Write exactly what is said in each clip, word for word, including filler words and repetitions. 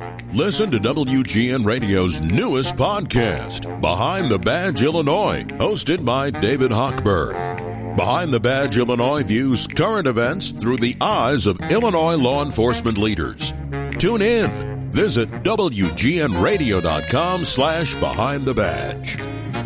Listen to W G N Radio's newest podcast, Behind the Badge Illinois, hosted by David Hochberg. Behind the Badge Illinois views current events through the eyes of Illinois law enforcement leaders. Tune in. Visit W G N radio dot com slash behind the badge.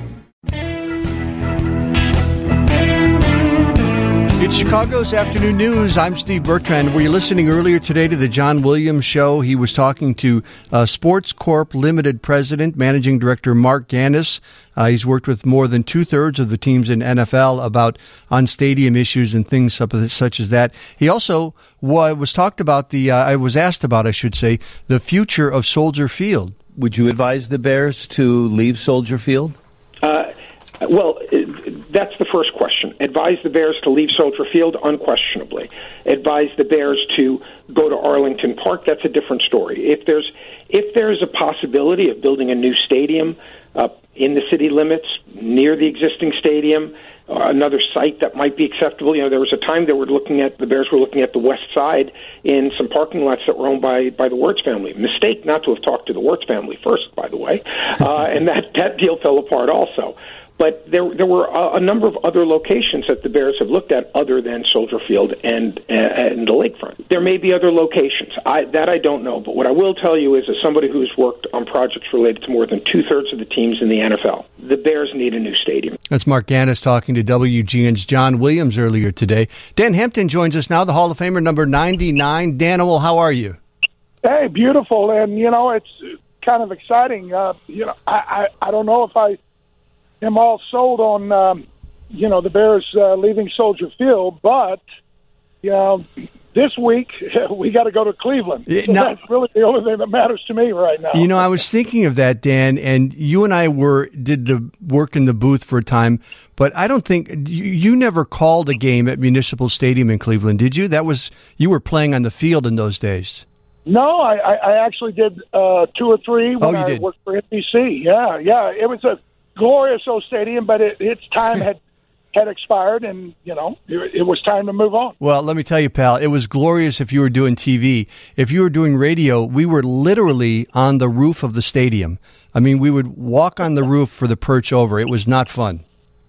It's Chicago's Afternoon News. I'm Steve Bertrand. Were you listening earlier today to the John Williams Show? He was talking to uh, Sports Corp Limited President, Managing Director Mark Gannis. Uh, he's worked with more than two-thirds of the teams in N F L about on-stadium issues and things such as that. He also was talked about the, uh, I was asked about, I should say, the future of Soldier Field. Would you advise the Bears to leave Soldier Field? Uh Well, that's the first question. Advise the Bears to leave Soldier Field? Unquestionably. Advise the Bears to go to Arlington Park? That's a different story. If there's if there's a possibility of building a new stadium uh, in the city limits near the existing stadium, uh, another site that might be acceptable. You know, there was a time they were looking at the Bears were looking at the west side in some parking lots that were owned by by the Wirtz family. Mistake not to have talked to the Wirtz family first, by the way, uh, and that that deal fell apart also. But there there were a, a number of other locations that the Bears have looked at other than Soldier Field and and the lakefront. There may be other locations. I, that I don't know. But what I will tell you is, as somebody who's worked on projects related to more than two-thirds of the teams in the N F L, the Bears need a new stadium. That's Mark Gannis talking to W G N's John Williams earlier today. Dan Hampton joins us now, the Hall of Famer number ninety-nine. Daniel, how are you? Hey, beautiful. And, you know, it's kind of exciting. Uh, you know, I, I, I don't know if I am all sold on, um, you know, the Bears uh, leaving Soldier Field, but, you know, this week we got to go to Cleveland. So now, that's really the only thing that matters to me right now. You know, I was thinking of that, Dan, and you and I were did the work in the booth for a time, but I don't think you, you never called a game at Municipal Stadium in Cleveland, did you? That was you were playing on the field in those days. No, I, I actually did uh, two or three when oh, you I did. worked for N B C. Yeah, yeah, it was a glorious old stadium, but it, its time had had expired, and you know it, it was time to move on. Well, let me tell you, pal, it was glorious if you were doing T V. If you were doing radio, we were literally on the roof of the stadium. I mean, we would walk on the roof for the perch over. It was not fun.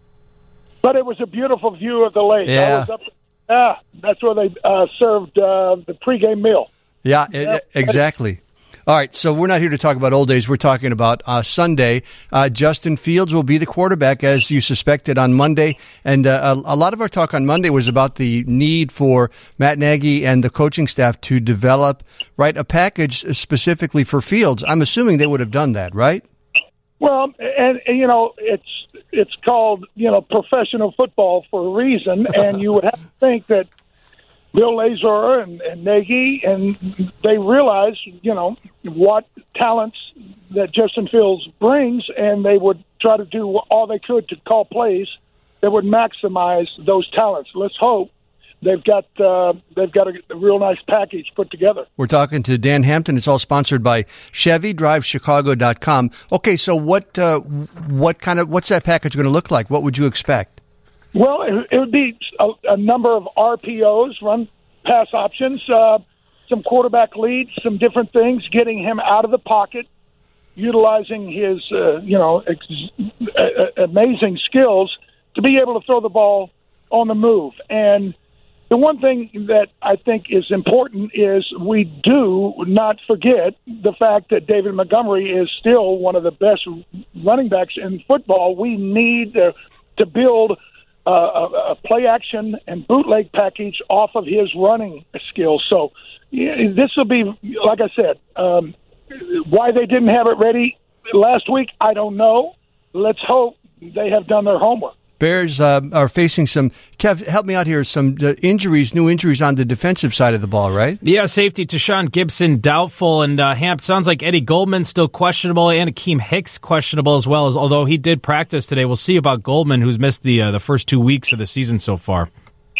But it was a beautiful view of the lake. Yeah, I was up, yeah, that's where they uh, served uh, the pregame meal. Yeah, yeah. It, exactly. All right, so we're not here to talk about old days. We're talking about uh, Sunday. Uh, Justin Fields will be the quarterback, as you suspected, on Monday. And uh, a, a lot of our talk on Monday was about the need for Matt Nagy and the coaching staff to develop, right, a package specifically for Fields. I'm assuming they would have done that, right? Well, and, and you know, it's it's called, you know, professional football for a reason, and you would have to think that Bill Lazor and, and Nagy, and they realize, you know, what talents that Justin Fields brings, and they would try to do all they could to call plays that would maximize those talents. Let's hope they've got uh, they've got a, a real nice package put together. We're talking to Dan Hampton. It's all sponsored by Chevy. Drive Chicago dot com. Okay, so what uh, what kind of what's that package going to look like? What would you expect? Well, it, it would be a, a number of R P Os, run pass options, uh, some quarterback leads, some different things, getting him out of the pocket, utilizing his, uh, you know, ex- uh, amazing skills to be able to throw the ball on the move. And the one thing that I think is important is we do not forget the fact that David Montgomery is still one of the best running backs in football. We need to, to build Uh, a, a play action and bootleg package off of his running skills. So yeah, this will be, like I said, um, why they didn't have it ready last week, I don't know. Let's hope they have done their homework. Bears uh, are facing some, Kev, help me out here, some uh, injuries, new injuries on the defensive side of the ball, right? Yeah, safety Tashawn Gibson doubtful, and uh, Hamp, sounds like Eddie Goldman still questionable, and Akeem Hicks questionable as well, as although he did practice today. We'll see about Goldman, who's missed the uh, the first two weeks of the season so far.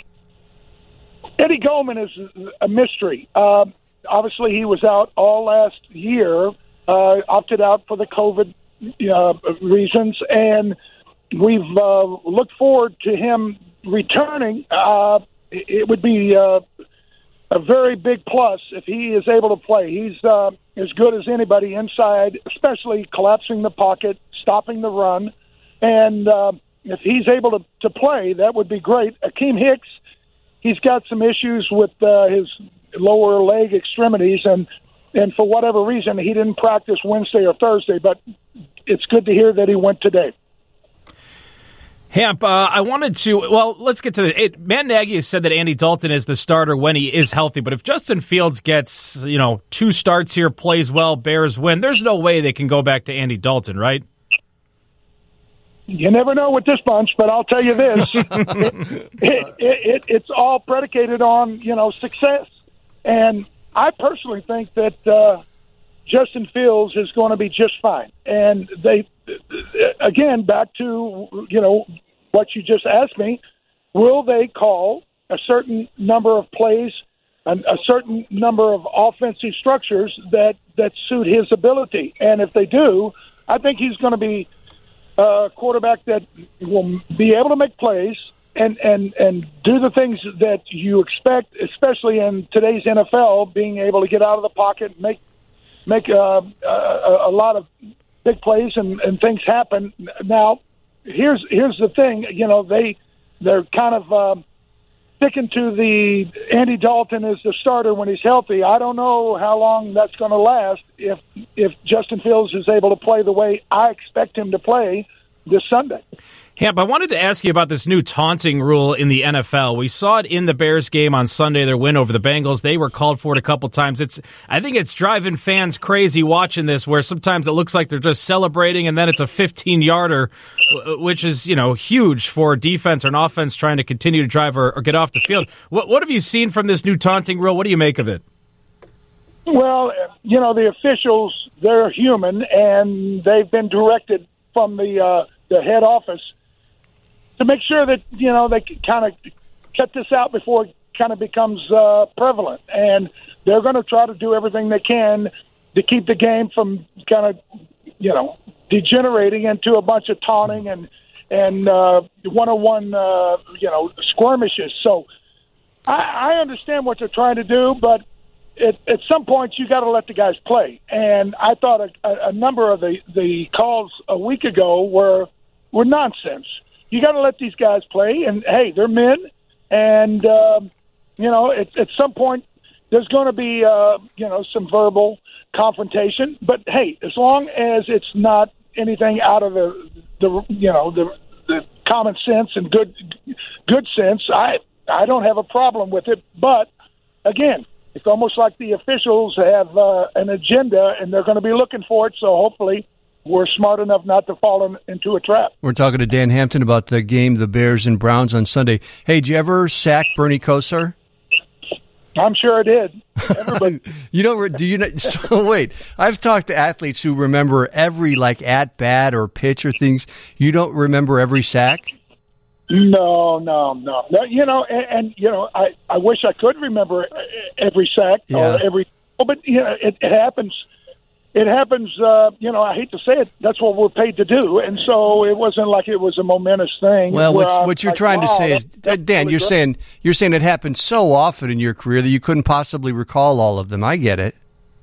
Eddie Goldman is a mystery. Uh, obviously, he was out all last year, uh, opted out for the COVID uh, reasons, and we've uh, looked forward to him returning. Uh, it would be uh, a very big plus if he is able to play. He's uh, as good as anybody inside, especially collapsing the pocket, stopping the run. And uh, if he's able to, to play, that would be great. Akeem Hicks, he's got some issues with uh, his lower leg extremities, and, and for whatever reason, he didn't practice Wednesday or Thursday, but it's good to hear that he went today. Hamp, uh, I wanted to, well, let's get to the, it, Matt Nagy has said that Andy Dalton is the starter when he is healthy, but if Justin Fields gets, you know, two starts here, plays well, Bears win, there's no way they can go back to Andy Dalton, right? You never know with this bunch, but I'll tell you this. it, it, it, it's all predicated on, you know, success. And I personally think that uh, Justin Fields is going to be just fine. And they, again, back to, you know, what you just asked me, will they call a certain number of plays, and a certain number of offensive structures that, that suit his ability? And if they do, I think he's going to be a quarterback that will be able to make plays and, and, and do the things that you expect, especially in today's N F L, being able to get out of the pocket, make make uh, a, a lot of big plays and, and things happen. Now, here's here's the thing. You know, they they're kind of um, sticking to the Andy Dalton as the starter when he's healthy. I don't know how long that's going to last if if Justin Fields is able to play the way I expect him to play this Sunday. Hamp, I wanted to ask you about this new taunting rule in the N F L. We saw it in the Bears game on Sunday, their win over the Bengals. They were called for it a couple times. It's, I think it's driving fans crazy watching this, where sometimes it looks like they're just celebrating and then it's a fifteen-yarder, which is, you know, huge for defense or an offense trying to continue to drive or, or get off the field. What, what have you seen from this new taunting rule? What do you make of it? Well, you know, the officials, they're human, and they've been directed from the uh, the head office to make sure that, you know, they kind of cut this out before it kind of becomes uh, prevalent. And they're going to try to do everything they can to keep the game from kind of, you know, degenerating into a bunch of taunting and, and uh, one-on-one, uh, you know, skirmishes. So I, I understand what they're trying to do, but It, at some point, you got to let the guys play. And I thought a, a, a number of the, the calls a week ago were were nonsense. You got to let these guys play. And, hey, they're men. And, um, you know, at, at some point, there's going to be, uh, you know, some verbal confrontation. But, hey, as long as it's not anything out of the, the you know, the, the common sense and good good sense, I I don't have a problem with it. But, again, it's almost like the officials have uh, an agenda, and they're going to be looking for it, so hopefully we're smart enough not to fall in, into a trap. We're talking to Dan Hampton about the game, the Bears and Browns on Sunday. Hey, did you ever sack Bernie Kosar? I'm sure I did. Everybody. You know, do you know? So wait, I've talked to athletes who remember every, like, at-bat or pitch or things. You don't remember every sack? No, no, no, no. You know, and, and you know, I, I wish I could remember every sack yeah. or every. But you know, it, it happens. It happens. Uh, you know, I hate to say it. That's what we're paid to do, and so it wasn't like it was a momentous thing. Well, what, what you're like, trying wow, to say is, that's Dan, really you're great. saying you're saying it happened so often in your career that you couldn't possibly recall all of them. I get it.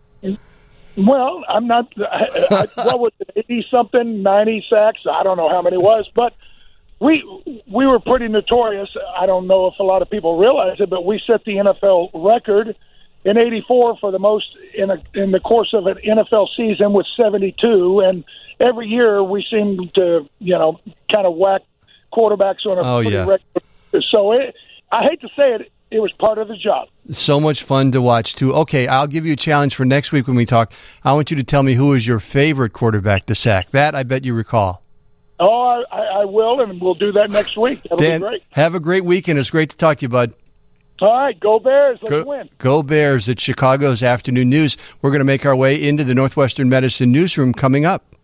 Well, I'm not. I, I, what was it? Eighty something, ninety sacks. I don't know how many it was, but. We we were pretty notorious. I don't know if a lot of people realize it, but we set the N F L record in eighty-four for the most in a, in the course of an N F L season with seventy-two. And every year we seem to, you know, kind of whack quarterbacks on a oh, pretty yeah. record. So it, I hate to say it, it was part of the job. So much fun to watch, too. Okay, I'll give you a challenge for next week when we talk. I want you to tell me who is your favorite quarterback to sack. That I bet you recall. Oh, I, I will, and we'll do that next week. That'll Dan, be great. Have a great weekend. It's great to talk to you, bud. All right, go Bears. Let's go, win. Go Bears at Chicago's Afternoon News. We're going to make our way into the Northwestern Medicine newsroom coming up.